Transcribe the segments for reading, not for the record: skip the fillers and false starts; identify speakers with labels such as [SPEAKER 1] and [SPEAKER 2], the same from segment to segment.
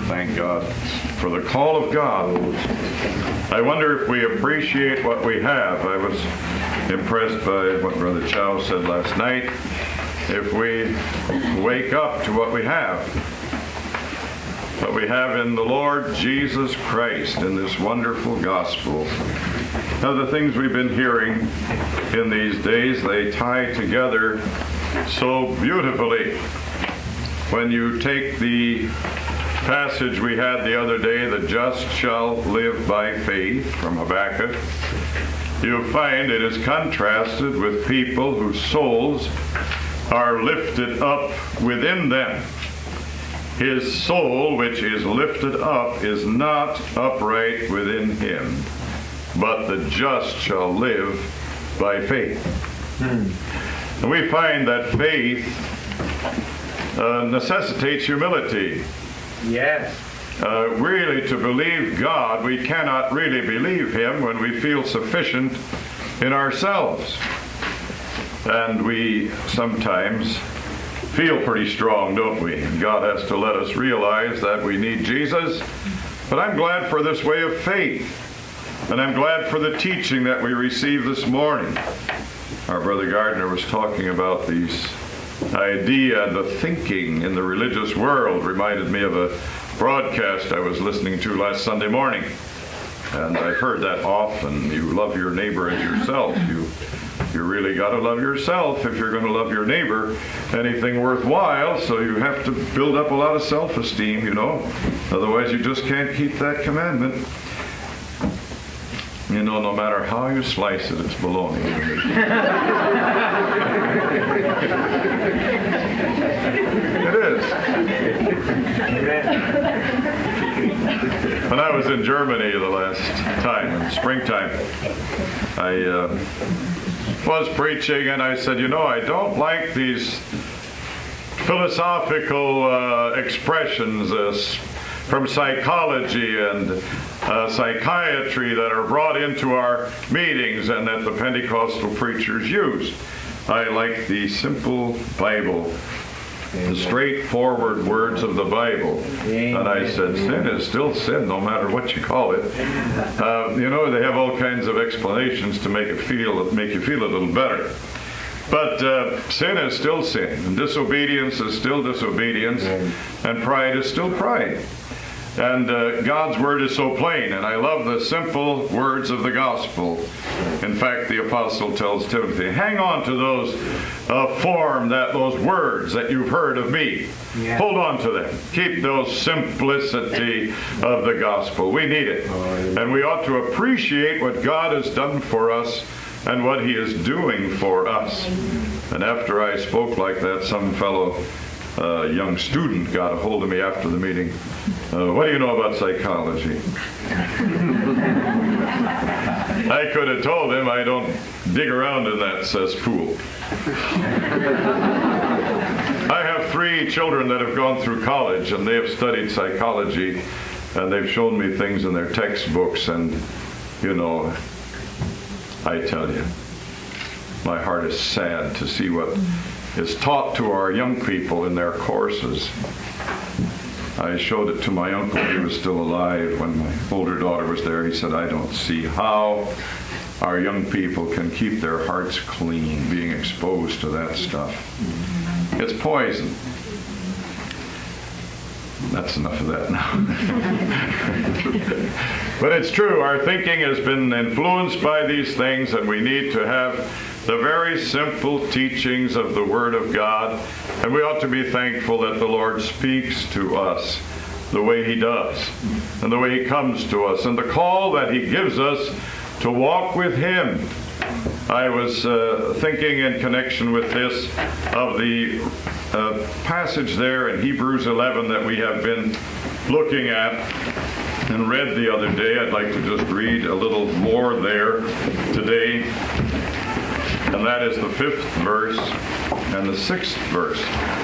[SPEAKER 1] thank God for the call of God. I wonder if we appreciate what we have. I was impressed by what Brother Chow said last night. If we wake up to what we have in the Lord Jesus Christ, in this wonderful gospel. Now, the things we've been hearing in these days, they tie together so beautifully. When you take the passage we had the other day, the just shall live by faith, from Habakkuk, you find it is contrasted with people whose souls are lifted up within them. His soul, which is lifted up, is not upright within him, but the just shall live by faith. And we find that faith necessitates humility.
[SPEAKER 2] Yes.
[SPEAKER 1] Really, to believe God, we cannot really believe Him when we feel sufficient in ourselves. And we sometimes feel pretty strong, don't we? And God has to let us realize that we need Jesus. But I'm glad for this way of faith. And I'm glad for the teaching that we received this morning. Our Brother Gardner was talking about these idea and the thinking in the religious world. Reminded me of a broadcast I was listening to last Sunday morning. And I've heard that often. You love your neighbor as yourself. You really got to love yourself if you're going to love your neighbor anything worthwhile. So you have to build up a lot of self-esteem, you know. Otherwise, you just can't keep that commandment. You know, no matter how you slice it, it's baloney. It is. When I was in Germany the last time, in springtime, I was preaching, and I said, you know, I don't like these philosophical expressions from psychology and psychiatry that are brought into our meetings and that the Pentecostal preachers use. I like the simple Bible, the straightforward words of the Bible. And I said, sin is still sin, no matter what you call it. You know, they have all kinds of explanations to make you feel a little better. But sin is still sin, and disobedience is still disobedience, and pride is still pride. And God's word is so plain, and I love the simple words of the gospel. In fact, the apostle tells Timothy, hang on to those those words that you've heard of me. Yeah. Hold on to them. Keep those simplicity of the gospel. We need it. And we ought to appreciate what God has done for us and what He is doing for us. And after I spoke like that, some fellow young student got a hold of me after the meeting. What do you know about psychology? I could have told him I don't dig around in that cesspool. I have 3 children that have gone through college, and they have studied psychology, and they've shown me things in their textbooks, and, you know, I tell you, my heart is sad to see what is taught to our young people in their courses. I showed it to my uncle. He was still alive when my older daughter was there. He said, I don't see how our young people can keep their hearts clean being exposed to that stuff. It's poison. That's enough of that now. But it's true. Our thinking has been influenced by these things, and we need to have the very simple teachings of the Word of God. And we ought to be thankful that the Lord speaks to us the way He does, and the way He comes to us, and the call that He gives us to walk with Him. I was thinking in connection with this of the passage there in Hebrews 11 that we have been looking at and read the other day. I'd like to just read a little more there today. And that is the 5th verse and the 6th verse.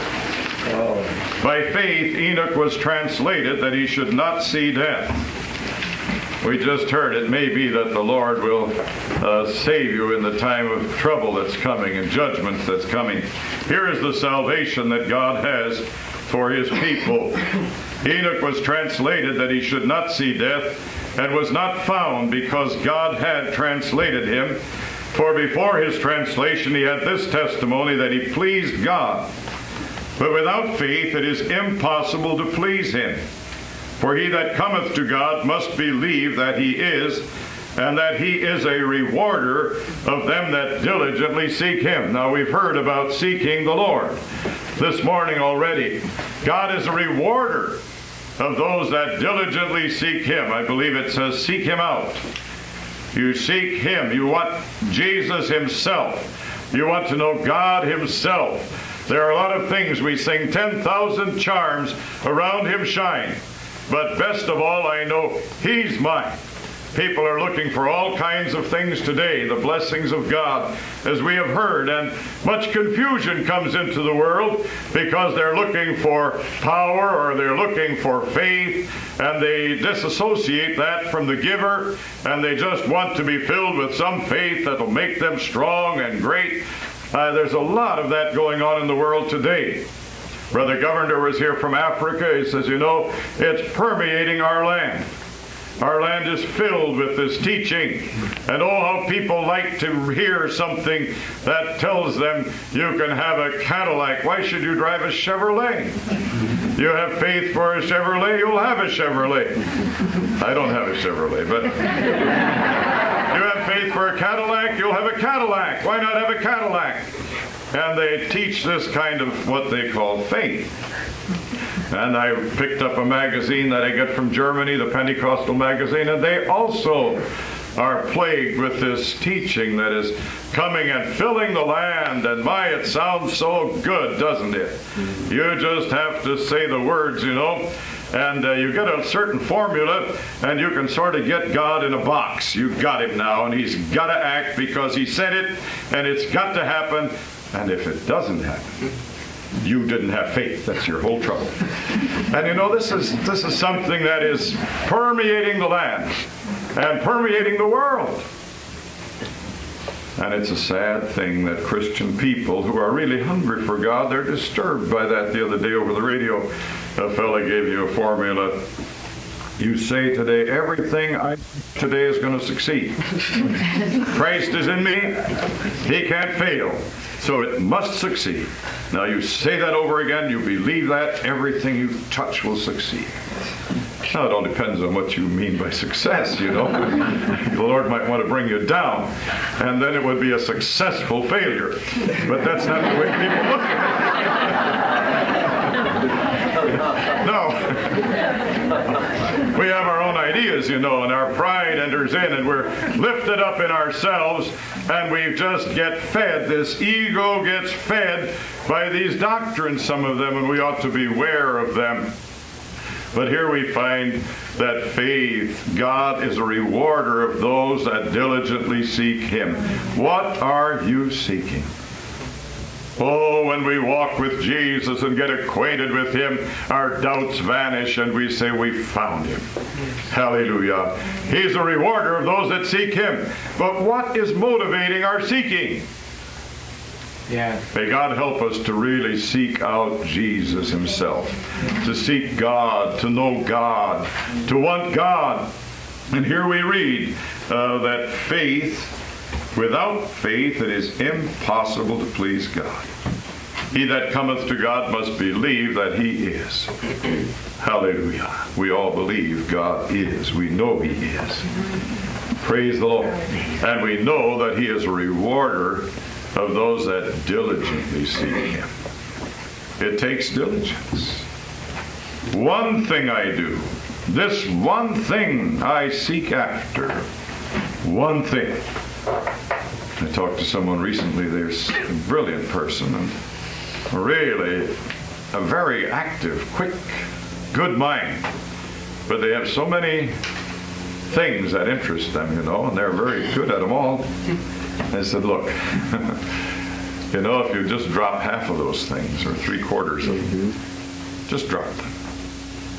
[SPEAKER 1] By faith Enoch was translated that he should not see death. We just heard it may be that the Lord will save you in the time of trouble that's coming and judgment that's coming. Here is the salvation that God has for his people. Enoch was translated that he should not see death, and was not found because God had translated him. For before his translation he had this testimony, that he pleased God. But without faith it is impossible to please him. For he that cometh to God must believe that he is, and that he is a rewarder of them that diligently seek him. Now we've heard about seeking the Lord this morning already. God is a rewarder of those that diligently seek him. I believe it says seek him out. You seek him. You want Jesus himself. You want to know God himself. There are a lot of things we sing, 10,000 charms around him shine. But best of all, I know he's mine. People are looking for all kinds of things today, the blessings of God, as we have heard, and much confusion comes into the world because they're looking for power or they're looking for faith, and they disassociate that from the giver, and they just want to be filled with some faith that will make them strong and great. There's a lot of that going on in the world today. Brother Governor was here from Africa. He says, you know, it's permeating our land. Our land is filled with this teaching. And oh, how people like to hear something that tells them you can have a Cadillac. Why should you drive a Chevrolet? You have faith for a Chevrolet, you'll have a Chevrolet. I don't have a Chevrolet, but you have faith for a Cadillac, you'll have a Cadillac. Why not have a Cadillac? And they teach this kind of what they call faith. And I picked up a magazine that I get from Germany, the Pentecostal magazine, and they also are plagued with this teaching that is coming and filling the land. And my, it sounds so good, doesn't it? You just have to say the words, you know, and you get a certain formula, and you can sort of get God in a box. You've got him now, and he's got to act because he said it, and it's got to happen. And if it doesn't happen, you didn't have faith. That's your whole trouble. And you know, this is something that is permeating the land and permeating the world. And it's a sad thing that Christian people who are really hungry for God, they're disturbed by that. The other day over the radio, a fella gave you a formula. You say today, everything I today is going to succeed. Christ is in me. He can't fail. So it must succeed. Now you say that over again, you believe that, everything you touch will succeed. Now it all depends on what you mean by success, you know. The Lord might want to bring you down, and then it would be a successful failure. But that's not the way people look at it. No. We have our own ideas, you know, and our pride enters in, and we're lifted up in ourselves, and we just get fed. This ego gets fed by these doctrines, some of them, and we ought to beware of them. But here we find that faith, God is a rewarder of those that diligently seek him. What are you seeking? Oh, when we walk with Jesus and get acquainted with him, our doubts vanish and we say we found him. Hallelujah. He's a rewarder of those that seek him. But what is motivating our seeking? Yeah. May God help us to really seek out Jesus himself, to seek God, to know God, to want God. And here we read that faith, without faith it is impossible to please God. He that cometh to God must believe that he is. Hallelujah. We all believe God is. We know he is. Praise the Lord. And we know that he is a rewarder of those that diligently seek him. It takes diligence. One thing I do, this one thing I seek after. One thing. I talked to someone recently, there's a brilliant person, and really a very active, quick, good mind. But they have so many things that interest them, you know, and they're very good at them all. I said, look, you know, if you just drop half of those things, or 3/4 of them, just drop them.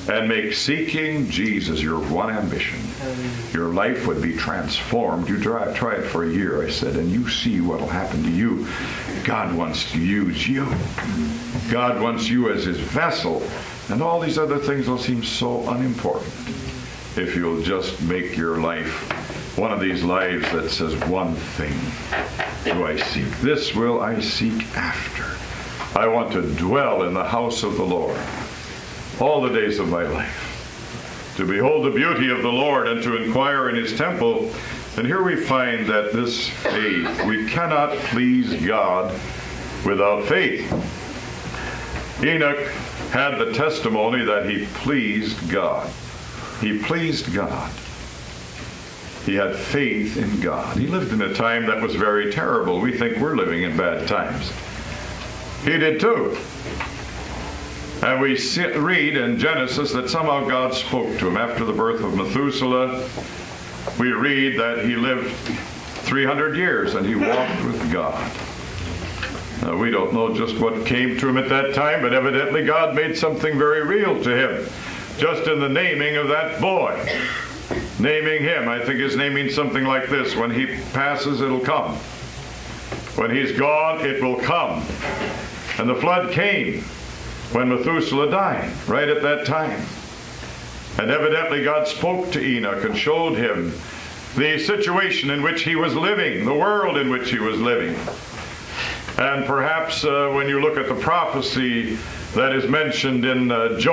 [SPEAKER 1] and make seeking Jesus your one ambition, your life would be transformed. You try it for a year, I said, and you see what will happen to you. God wants to use you. God wants you as his vessel, and all these other things will seem so unimportant if you'll just make your life one of these lives that says, one thing do I seek. This will I seek after. I want to dwell in the house of the Lord all the days of my life, to behold the beauty of the Lord and to inquire in his temple. And here we find that this faith, we cannot please God without faith. Enoch had the testimony that he pleased God. He pleased God. He had faith in God. He lived in a time that was very terrible. We think we're living in bad times. He did too. And we read in Genesis that somehow God spoke to him. After the birth of Methuselah, we read that he lived 300 years and he walked with God. We don't know just what came to him at that time, but evidently God made something very real to him, just in the naming of that boy. Naming him, I think his name means something like this: when he passes, it'll come. When he's gone, it will come. And the flood came when Methuselah died, right at that time. And evidently God spoke to Enoch and showed him the situation in which he was living, the world in which he was living. And perhaps when you look at the prophecy that is mentioned in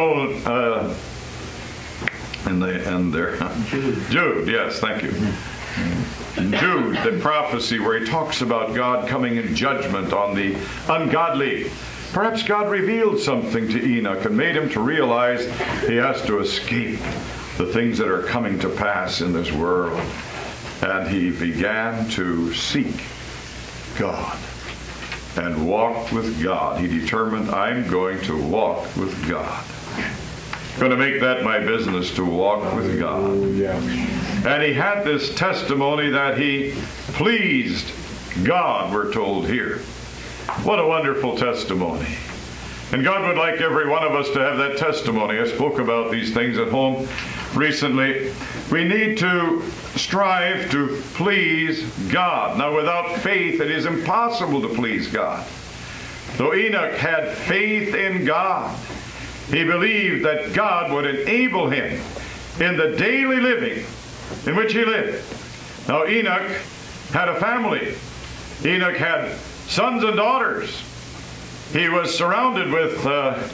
[SPEAKER 1] Jude, yes, thank you. Jude, the prophecy where he talks about God coming in judgment on the ungodly. Perhaps God revealed something to Enoch and made him to realize he has to escape the things that are coming to pass in this world. And he began to seek God and walk with God. He determined, I'm going to walk with God. I'm going to make that my business, to walk with God. And he had this testimony that he pleased God, we're told here. What a wonderful testimony. And God would like every one of us to have that testimony. I spoke about these things at home recently. We need to strive to please God. Now, without faith, it is impossible to please God. Though Enoch had faith in God, he believed that God would enable him in the daily living in which he lived. Now, Enoch had a family. Enoch had sons and daughters. He was surrounded with,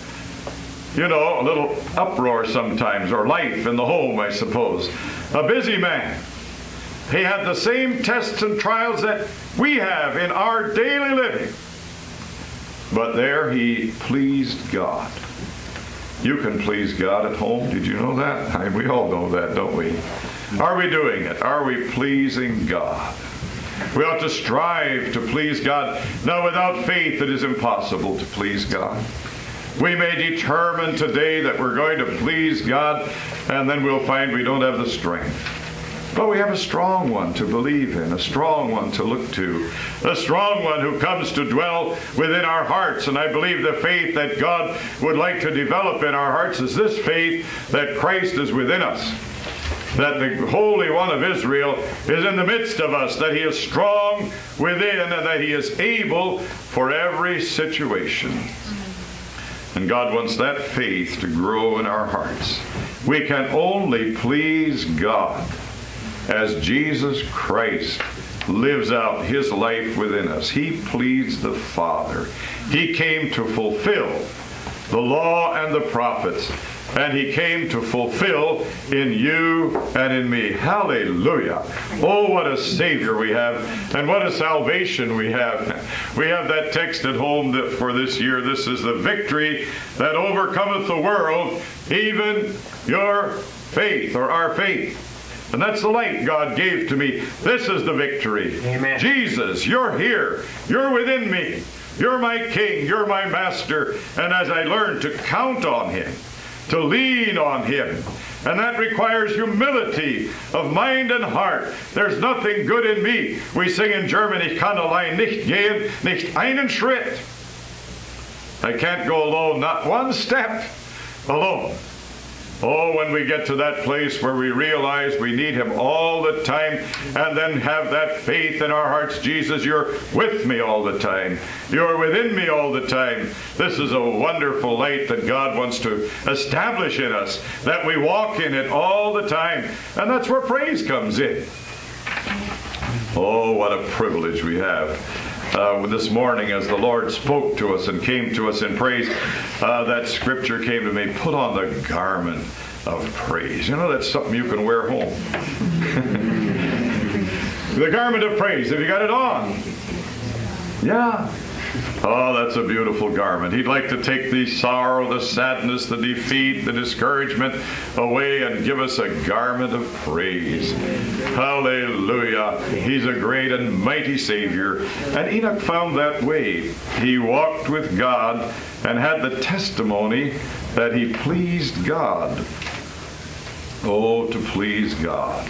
[SPEAKER 1] a little uproar sometimes, or life in the home, I suppose. A busy man. He had the same tests and trials that we have in our daily living. But there he pleased God. You can please God at home. Did you know that? We all know that, don't we? Are we doing it? Are we pleasing God? We ought to strive to please God. Now, without faith, it is impossible to please God. We may determine today that we're going to please God, and then we'll find we don't have the strength. But we have a strong one to believe in, a strong one to look to, a strong one who comes to dwell within our hearts. And I believe the faith that God would like to develop in our hearts is this faith that Christ is within us, that the Holy One of Israel is in the midst of us, that he is strong within, and that he is able for every situation. And God wants that faith to grow in our hearts. We can only please God as Jesus Christ lives out his life within us. He pleased the Father. He came to fulfill the law and the prophets, and he came to fulfill in you and in me. Hallelujah. Oh, what a Savior we have, and what a salvation we have. We have that text at home that for this year, this is the victory that overcometh the world, even your faith, or our faith. And that's the light God gave to me. This is the victory. Amen. Jesus, you're here. You're within me. You're my King. You're my Master. And as I learn to count on him, to lean on him, and that requires humility of mind and heart. There's nothing good in me. We sing in German, ich kann allein nicht gehen, nicht einen Schritt. I can't go alone, not one step alone. Oh, when we get to that place where we realize we need Him all the time, and then have that faith in our hearts, Jesus, you're with me all the time. You're within me all the time. This is a wonderful light that God wants to establish in us, that we walk in it all the time. And that's where praise comes in. Oh, what a privilege we have. This morning, as the Lord spoke to us and came to us in praise, that scripture came to me, put on the garment of praise. You know, that's something you can wear home. The garment of praise. Have you got it on? Yeah. Oh, that's a beautiful garment. He'd like to take the sorrow, the sadness, the defeat, the discouragement away and give us a garment of praise. Hallelujah. He's a great and mighty Savior. And Enoch found that way. He walked with God and had the testimony that he pleased God. Oh, to please God.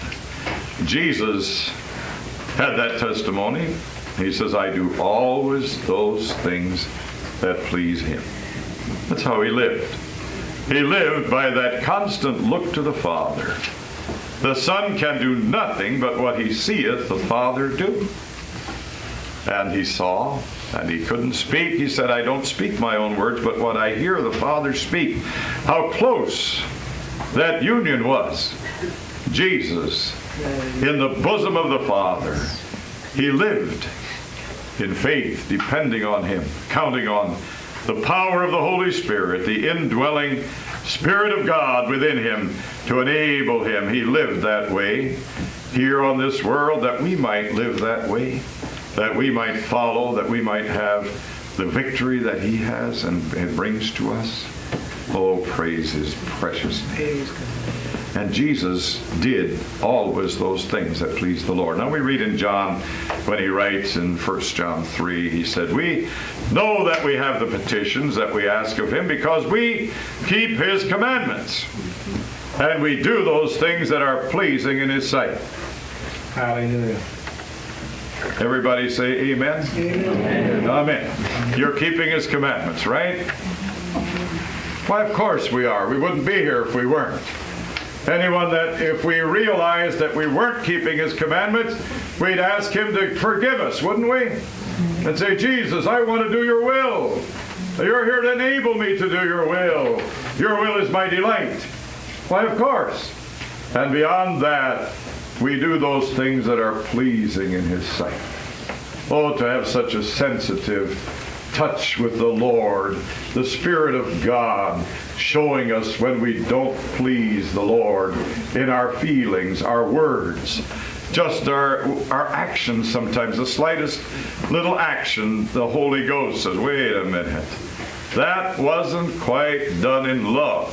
[SPEAKER 1] Jesus had that testimony. He says, I do always those things that please Him. That's how he lived. He lived by that constant look to the Father. The Son can do nothing but what he seeth the Father do. And he saw, and he couldn't speak. He said, I don't speak my own words, but what I hear the Father speak. How close that union was. Jesus, in the bosom of the Father, he lived in faith, depending on Him, counting on the power of the Holy Spirit, the indwelling Spirit of God within him to enable him. He lived that way here on this world, that we might live that way, that we might follow, that we might have the victory that He has and brings to us. Oh, praise His precious name. And Jesus did always those things that pleased the Lord. Now we read in John, when he writes in 1 John 3, he said, we know that we have the petitions that we ask of Him because we keep His commandments. And we do those things that are pleasing in His sight.
[SPEAKER 2] Hallelujah.
[SPEAKER 1] Everybody say amen? Amen. Amen. You're keeping His commandments, right? Why, of course we are. We wouldn't be here if we weren't. Anyone that, if we realized that we weren't keeping His commandments, we'd ask Him to forgive us, wouldn't we? And say, Jesus, I want to do your will. You're here to enable me to do your will. Your will is my delight. Why, of course. And beyond that, we do those things that are pleasing in His sight. Oh, to have such a sensitive touch with the Lord, the Spirit of God showing us when we don't please the Lord in our feelings, our words, just our actions sometimes. The slightest little action, the Holy Ghost says, wait a minute, that wasn't quite done in love.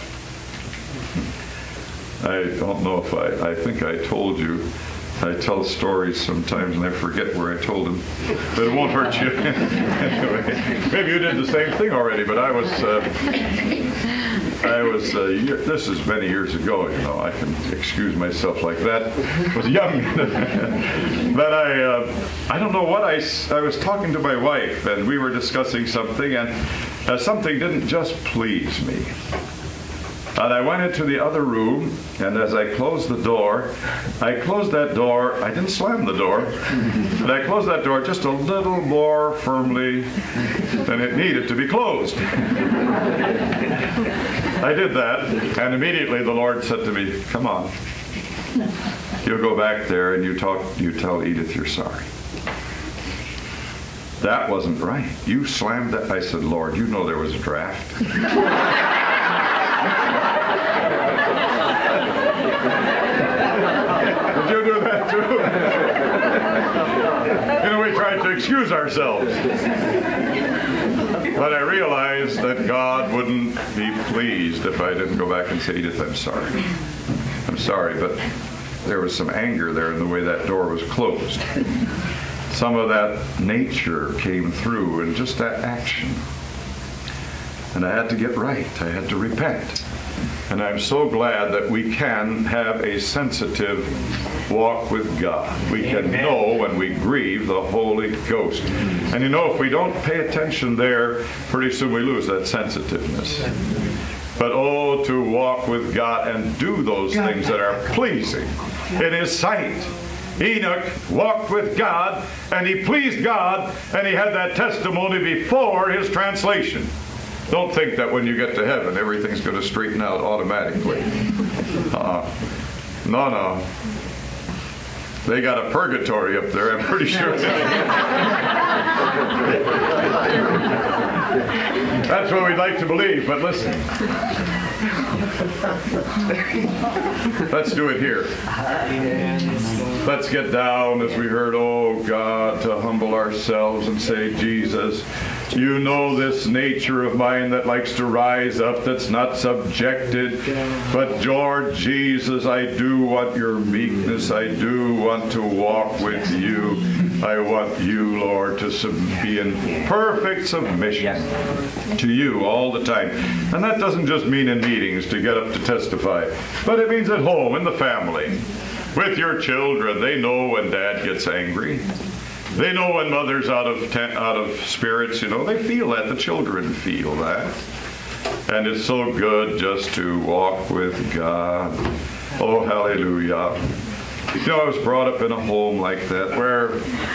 [SPEAKER 1] I don't know if I think I told you. I tell stories sometimes and I forget where I told them, but it won't hurt you. Anyway, maybe you did the same thing already, but I was this is many years ago, you know, I can excuse myself like that. I was young. But I don't know what I was talking to my wife and we were discussing something and something didn't just please me. And I went into the other room, and as I closed that door, I didn't slam the door, but I closed that door just a little more firmly than it needed to be closed. I did that, and immediately the Lord said to me, come on, you go back there and you tell Edith you're sorry. That wasn't right. You slammed that. I said, Lord, you know there was a draft. Did you do that too? You know, we tried to excuse ourselves. But I realized that God wouldn't be pleased if I didn't go back and say, Edith, I'm sorry. I'm sorry, but there was some anger there in the way that door was closed. Some of that nature came through in just that action. And I had to get right. I had to repent. And I'm so glad that we can have a sensitive walk with God. We can know when we grieve the Holy Ghost. And you know, if we don't pay attention there, pretty soon we lose that sensitiveness. but oh, to walk with God and do those things that are pleasing in His sight. Enoch walked with God, and he pleased God, and he had that testimony before his translation. Don't think that when you get to heaven, everything's going to straighten out automatically. No. They got a purgatory up there, I'm pretty sure. That's what we'd like to believe, but listen. Let's do it here. Let's get down, as we heard, oh God, to humble ourselves and say, Jesus, you know this nature of mine that likes to rise up, that's not subjected. But Lord Jesus, I do want your meekness. I do want to walk with you. I want you, Lord, to be in perfect submission to you all the time. And that doesn't just mean in meetings to get up to testify, but it means at home, in the family, with your children. They know when Dad gets angry. They know when Mother's out of spirits. You know, they feel that. The children feel that. And it's so good just to walk with God. Oh, hallelujah. You know, I was brought up in a home like that where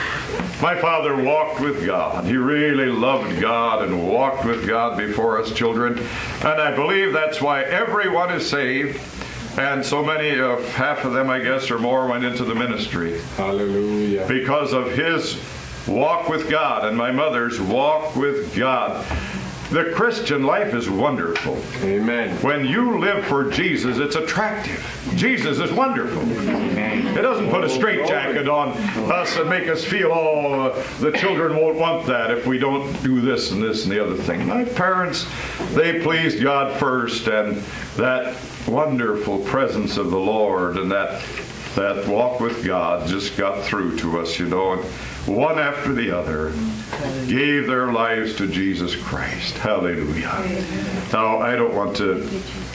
[SPEAKER 1] my father walked with God. He really loved God and walked with God before us children. And I believe that's why everyone is saved. And so many, half of them, I guess, or more, went into the ministry.
[SPEAKER 2] Hallelujah. Because
[SPEAKER 1] of his walk with God and my mother's walk with God. The Christian life is wonderful.
[SPEAKER 2] Amen.
[SPEAKER 1] When you live for Jesus, it's attractive. Jesus is wonderful. Amen. It doesn't put a straitjacket on us and make us feel, the children won't want that if we don't do this and this and the other thing. My parents, they pleased God first, and that wonderful presence of the Lord and that walk with God just got through to us, you know, and one after the other gave their lives to Jesus Christ. Hallelujah. Now, I don't want to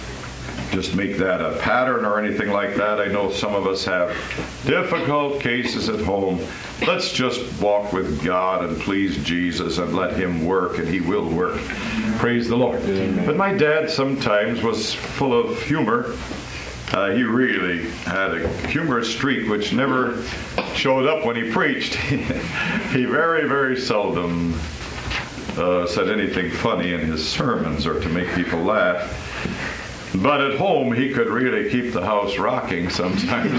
[SPEAKER 1] just make that a pattern or anything like that. I know some of us have difficult cases at home. Let's just walk with God and please Jesus and let Him work, and He will work. Praise the Lord. Amen. But my dad sometimes was full of humor. He really had a humorous streak which never showed up when he preached. He very, very seldom said anything funny in his sermons or to make people laugh. But at home, he could really keep the house rocking sometimes.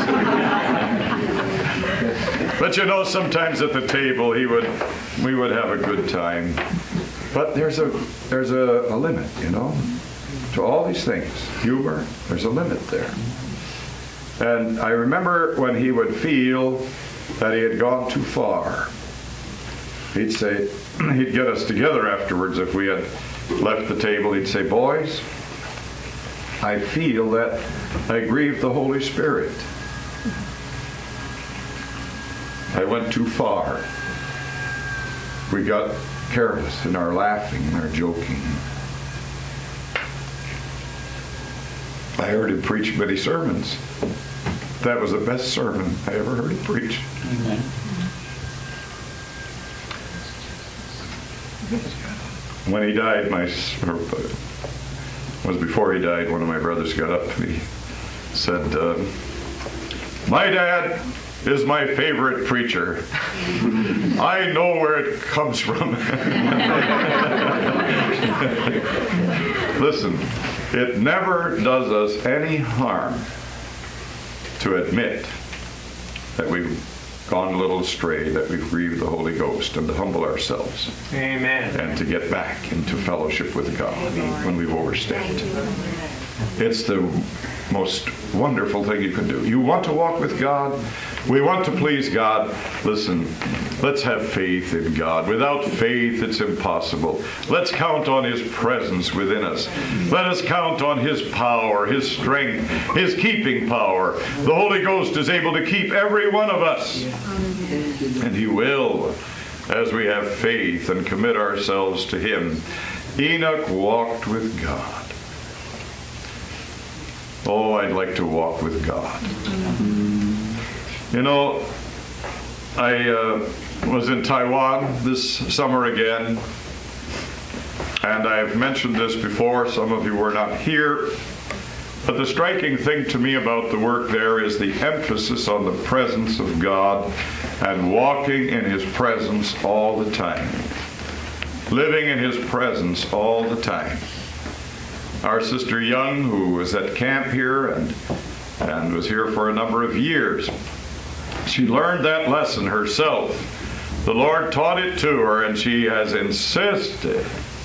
[SPEAKER 1] But you know, sometimes at the table, we would have a good time. But there's a limit, you know, to all these things. Humor, there's a limit there. And I remember when he would feel that he had gone too far, he'd say, he'd get us together afterwards if we had left the table. He'd say, boys, I feel that I grieved the Holy Spirit. I went too far. We got careless in our laughing and our joking. I heard him preach many sermons. That was the best sermon I ever heard him preach. Amen. When he died, before he died, one of my brothers got up and he said, my dad is my favorite preacher. I know where it comes from. Listen, it never does us any harm to admit that we've gone a little astray, that we've grieved the Holy Ghost, and to humble ourselves.
[SPEAKER 2] Amen.
[SPEAKER 1] And to get back into fellowship with God when we've overstepped. It's the most wonderful thing you can do. You want to walk with God? We want to please God. Listen, let's have faith in God. Without faith, it's impossible. Let's count on His presence within us. Let us count on His power, His strength, His keeping power. The Holy Ghost is able to keep every one of us. And He will, as we have faith and commit ourselves to Him. Enoch walked with God. Oh, I'd like to walk with God. You know, I was in Taiwan this summer again, And I've mentioned this before. Some of you were not here. But the striking thing to me about the work there is the emphasis on the presence of God and walking in His presence all the time. Living in His presence all the time. Our sister Young, who was at camp here and was here for a number of years, she learned that lesson herself. The Lord taught it to her, and she has insisted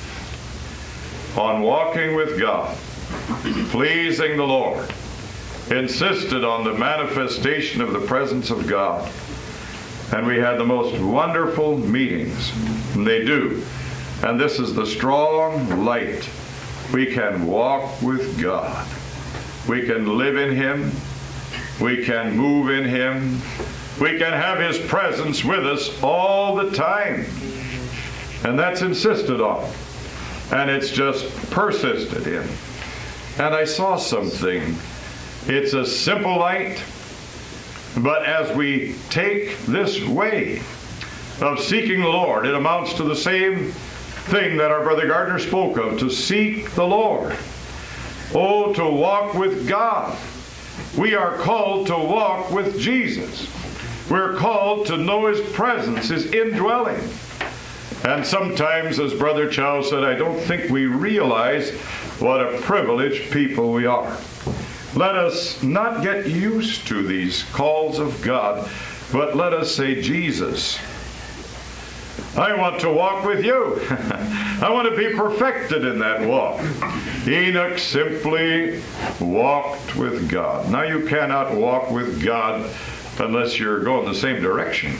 [SPEAKER 1] on walking with God, pleasing the Lord, insisted on the manifestation of the presence of God. And we had the most wonderful meetings, and they do. And this is the strong light. We can walk with God. We can live in Him. We can move in Him. We can have His presence with us all the time. And that's insisted on. And it's just persisted in. And I saw something. It's a simple light. But as we take this way of seeking the Lord, it amounts to the same thing that our brother Gardner spoke of, to seek the Lord. Oh, to walk with God. We are called to walk with Jesus. We're called to know His presence, His indwelling. And sometimes, as Brother Chow said, I don't think we realize what a privileged people we are. Let us not get used to these calls of God, but let us say, Jesus, I want to walk with you. I want to be perfected in that walk. Enoch simply walked with God. Now you cannot walk with God unless you're going the same direction.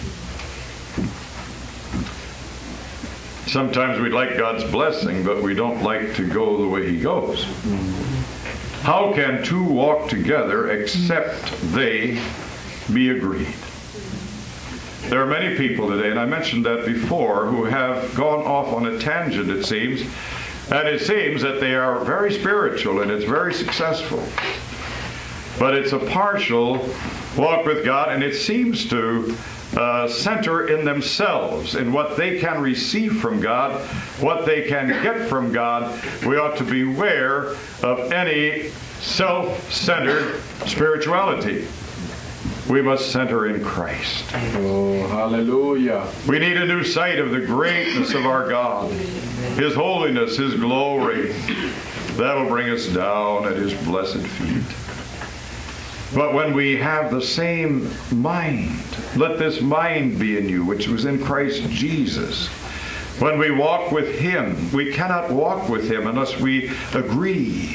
[SPEAKER 1] Sometimes we'd like God's blessing, but we don't like to go the way He goes. How can two walk together except they be agreed? There are many people today, and I mentioned that before, who have gone off on a tangent, it seems, and it seems that they are very spiritual and it's very successful. But it's a partial walk with God, and it seems to center in themselves, in what they can receive from God, what they can get from God. We ought to beware of any self-centered spirituality. We must center in Christ.
[SPEAKER 2] Oh, hallelujah.
[SPEAKER 1] We need a new sight of the greatness of our God, His holiness, His glory. That will bring us down at His blessed feet. But when we have the same mind, let this mind be in you, which was in Christ Jesus. When we walk with Him, we cannot walk with Him unless we agree.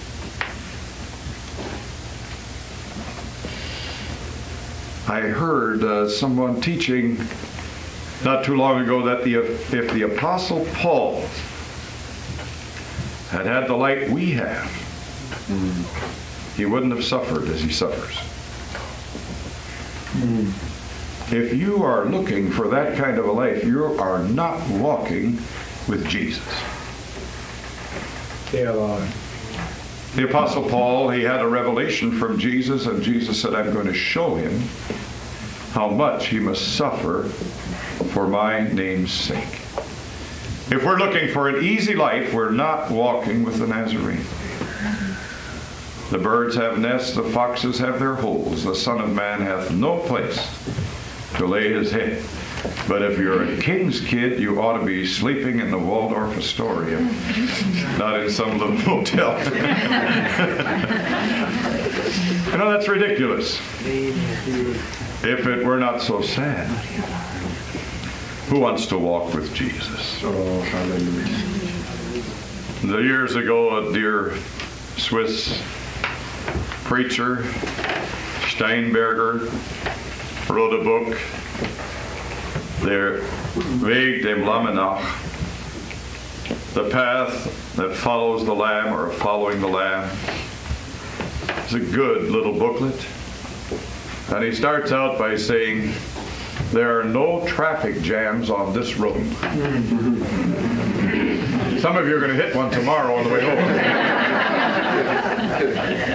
[SPEAKER 1] I heard someone teaching not too long ago that if the Apostle Paul had had the light we have, he wouldn't have suffered as he suffers. If you are looking for that kind of a life, you are not walking with Jesus.
[SPEAKER 2] Dear Lord.
[SPEAKER 1] The Apostle Paul, he had a revelation from Jesus, and Jesus said, I'm going to show him how much he must suffer for my name's sake. If we're looking for an easy life, we're not walking with the Nazarene. The birds have nests, the foxes have their holes. The Son of Man hath no place to lay his head. But if you're a king's kid, you ought to be sleeping in the Waldorf Astoria, not in some little motel. You know, that's ridiculous. If it were not so sad. Who wants to walk with Jesus?
[SPEAKER 2] Oh, hallelujah.
[SPEAKER 1] Years ago, a dear Swiss preacher, Steinberger, wrote a book, Der Weg dem Lamm nach, the path that follows the Lamb, or following the Lamb. It's a good little booklet. And he starts out by saying, there are no traffic jams on this road. Some of you are going to hit one tomorrow on the way home.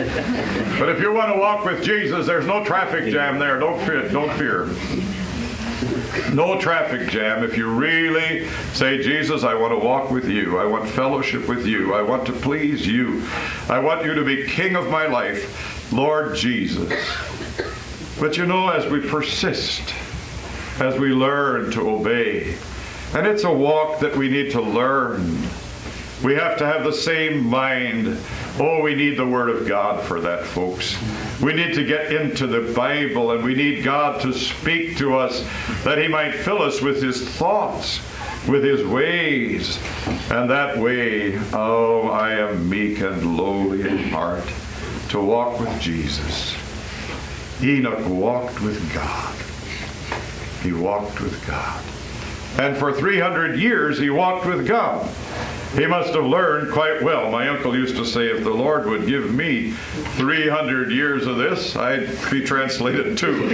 [SPEAKER 1] But if you want to walk with Jesus, there's no traffic jam there. Don't fear. No traffic jam. If you really say, Jesus, I want to walk with you. I want fellowship with you. I want to please you. I want you to be king of my life, Lord Jesus. But you know, as we persist, as we learn to obey, and it's a walk that we need to learn. We have to have the same mind. Oh, we need the Word of God for that, folks. We need to get into the Bible, and we need God to speak to us that He might fill us with His thoughts, with His ways. And that way, oh, I am meek and lowly in heart to walk with Jesus. Enoch walked with God. He walked with God. And for 300 years he walked with God. He must have learned quite well. My uncle used to say, if the Lord would give me 300 years of this, I'd be translated too.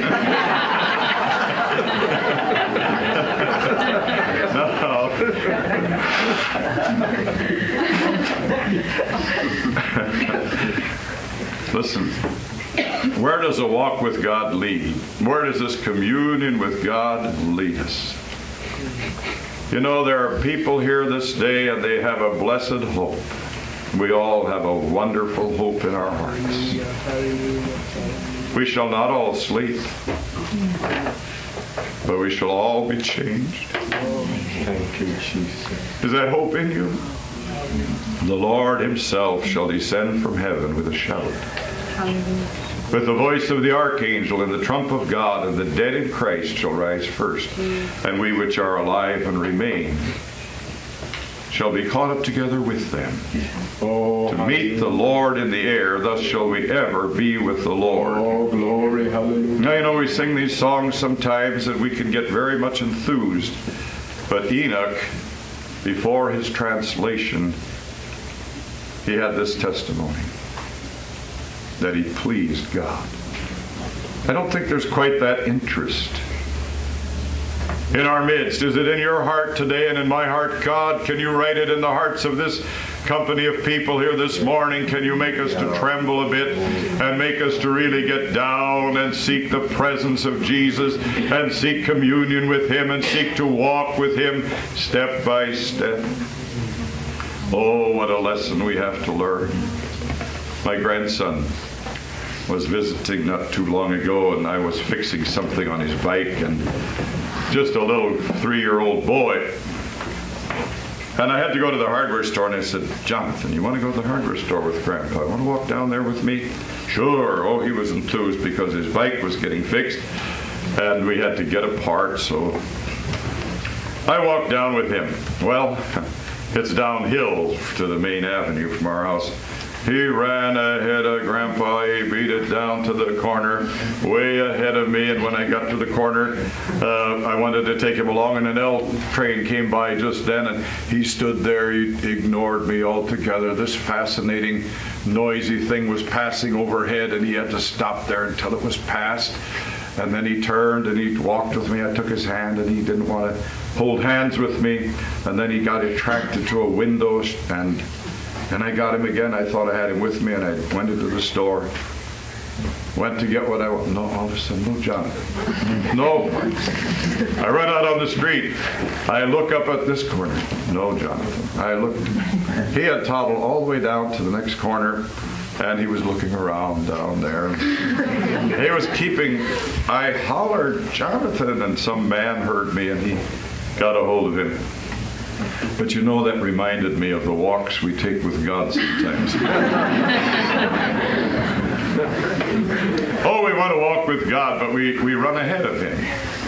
[SPEAKER 1] Listen, where does a walk with God lead? Where does this communion with God lead us? You know, there are people here this day and they have a blessed hope. We all have a wonderful hope in our hearts. We shall not all sleep, but we shall all be changed.
[SPEAKER 2] Thank you, Jesus.
[SPEAKER 1] Is that hope in you? The Lord Himself shall descend from heaven with a shout, with the voice of the archangel and the trump of God, and the dead in Christ shall rise first, and we which are alive and remain shall be caught up together with them to meet the Lord in the air. Thus shall we ever be with the Lord.
[SPEAKER 2] Oh, glory, hallelujah.
[SPEAKER 1] Now, you know, we sing these songs sometimes and we can get very much enthused, but Enoch, before his translation, he had this testimony, that he pleased God. I don't think there's quite that interest in our midst. Is it in your heart today and in my heart? God, can you write it in the hearts of this company of people here this morning? Can you make us to tremble a bit and make us to really get down and seek the presence of Jesus and seek communion with Him and seek to walk with Him step by step? Oh, what a lesson we have to learn. My grandson was visiting not too long ago, and I was fixing something on his bike, and just a little 3-year-old boy. And I had to go to the hardware store, and I said, Jonathan, you want to go to the hardware store with Grandpa? You want to walk down there with me? Sure. Oh, he was enthused because his bike was getting fixed, and we had to get a part, so I walked down with him. Well, it's downhill to the main avenue from our house. He ran ahead of Grandpa. He beat it down to the corner, way ahead of me. And when I got to the corner, I wanted to take him along, and an L train came by just then, and he stood there. He ignored me altogether. This fascinating, noisy thing was passing overhead, and he had to stop there until it was past. And then he turned and he walked with me. I took his hand, and he didn't want to hold hands with me. And then he got attracted to a window, and I got him again. I thought I had him with me, and I went into the store, went to get what I want. No, all of a sudden, no, Jonathan. No. I run out on the street. I look up at this corner. No, Jonathan. I looked. He had toddled all the way down to the next corner, and he was looking around down there. He was keeping, I hollered, Jonathan, and some man heard me, and he got a hold of him. But you know, that reminded me of the walks we take with God sometimes. Oh, we want to walk with God, but we run ahead of Him.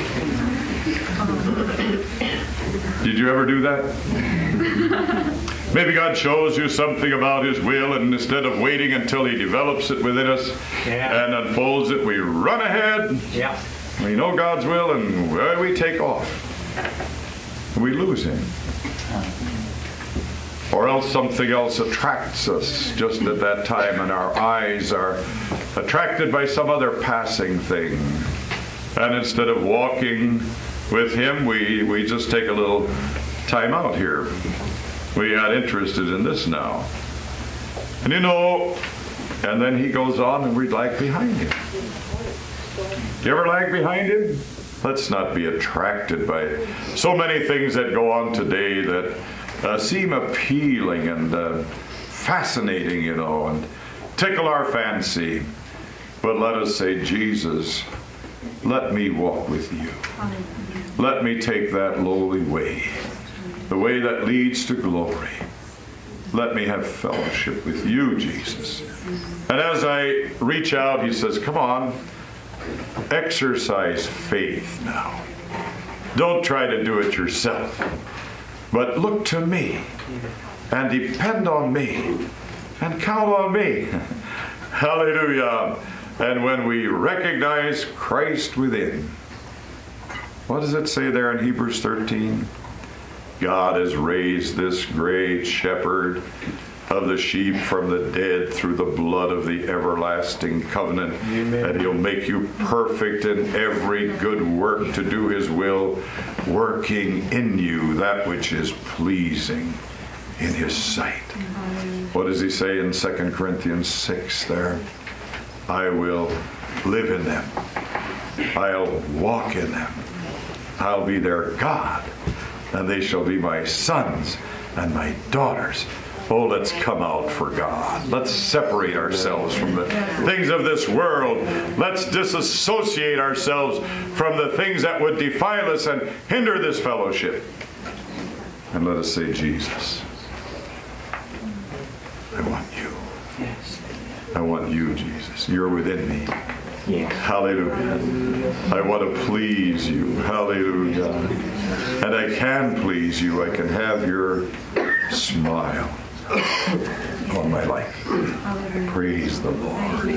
[SPEAKER 1] Did you ever do that? Maybe God shows you something about His will, and instead of waiting until He develops it within us and unfolds it, we run ahead.
[SPEAKER 3] Yeah.
[SPEAKER 1] We know God's will, and we take off. We lose Him. Or else something else attracts us just at that time, and our eyes are attracted by some other passing thing. And instead of walking with Him, we just take a little time out here. We got interested in this now. And you know, and then He goes on and we lag behind Him. You ever lag behind Him? Let's not be attracted by so many things that go on today that seem appealing and fascinating, and tickle our fancy. But let us say, Jesus, let me walk with you. Let me take that lowly way, the way that leads to glory. Let me have fellowship with you, Jesus. And as I reach out, he says, come on, exercise faith now. Don't try to do it yourself, but look to me and depend on me and count on me. Hallelujah. And when we recognize Christ within, what does it say there in Hebrews 13? God has raised this great shepherd of the sheep from the dead through the blood of the everlasting covenant. Amen. And he'll make you perfect in every good work to do his will, working in you that which is pleasing in his sight. What does he say in 2 Corinthians 6 there? I will live in them. I'll walk in them. I'll be their God, and they shall be my sons and my daughters. Oh, let's come out for God. Let's separate ourselves from the things of this world. Let's disassociate ourselves from the things that would defile us and hinder this fellowship. And let us say, Jesus, I want you. I want you, Jesus. You're within me.
[SPEAKER 3] Yes.
[SPEAKER 1] Hallelujah. I want to please you. Hallelujah. And I can please you. I can have your smile on my life. Praise the Lord.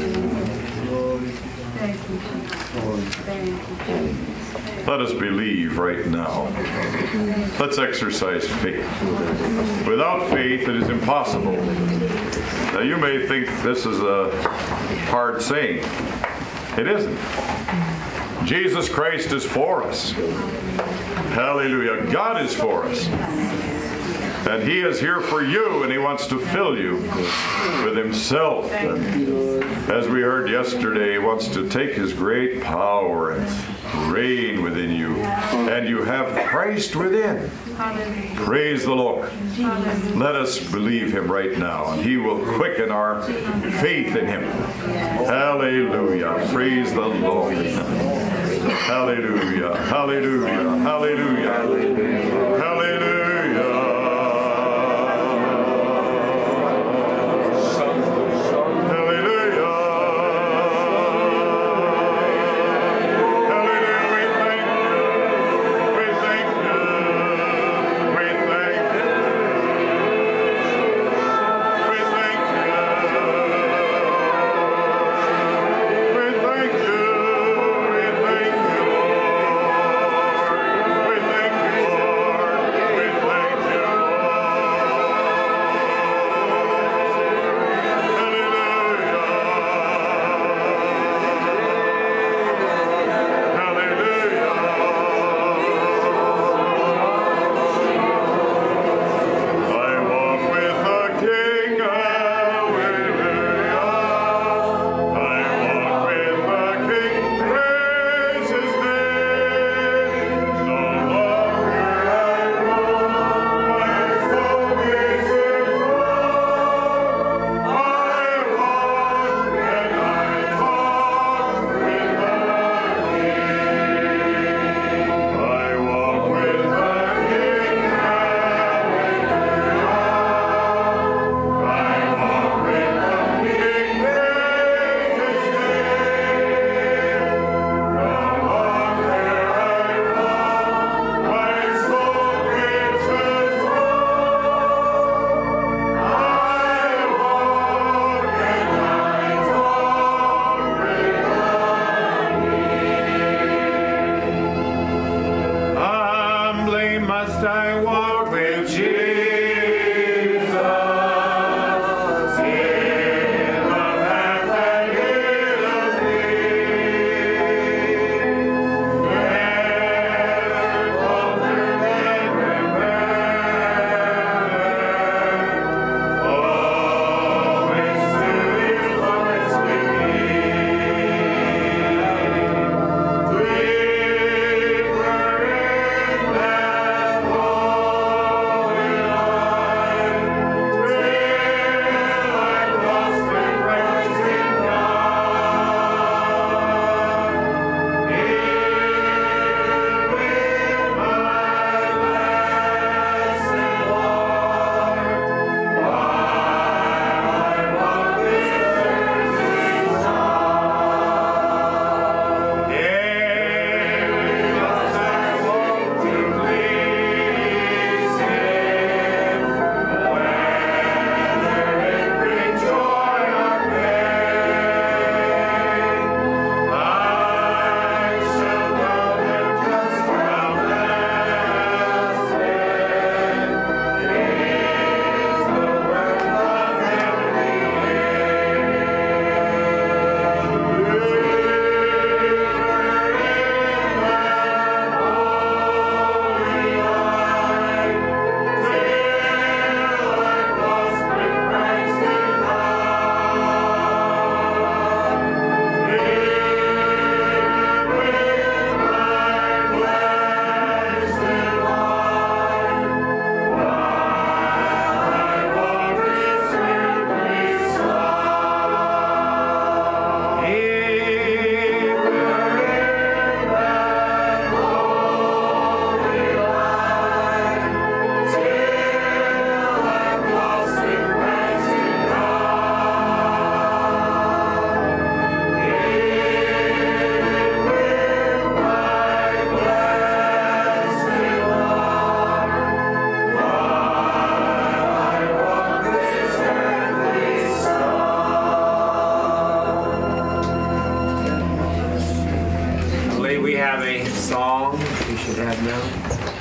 [SPEAKER 1] Let us believe right now. Let's exercise faith. Without faith, it is impossible. Now, you may think this is a hard saying. It isn't. Jesus Christ is for us. Hallelujah. God is for us. And he is here for you, and he wants to fill you with himself. And as we heard yesterday, he wants to take his great power and reign within you. And you have Christ within. Praise the Lord. Let us believe him right now, and he will quicken our faith in him. Hallelujah. Praise the Lord. Hallelujah. Hallelujah. Hallelujah. Hallelujah.
[SPEAKER 3] song we should have now?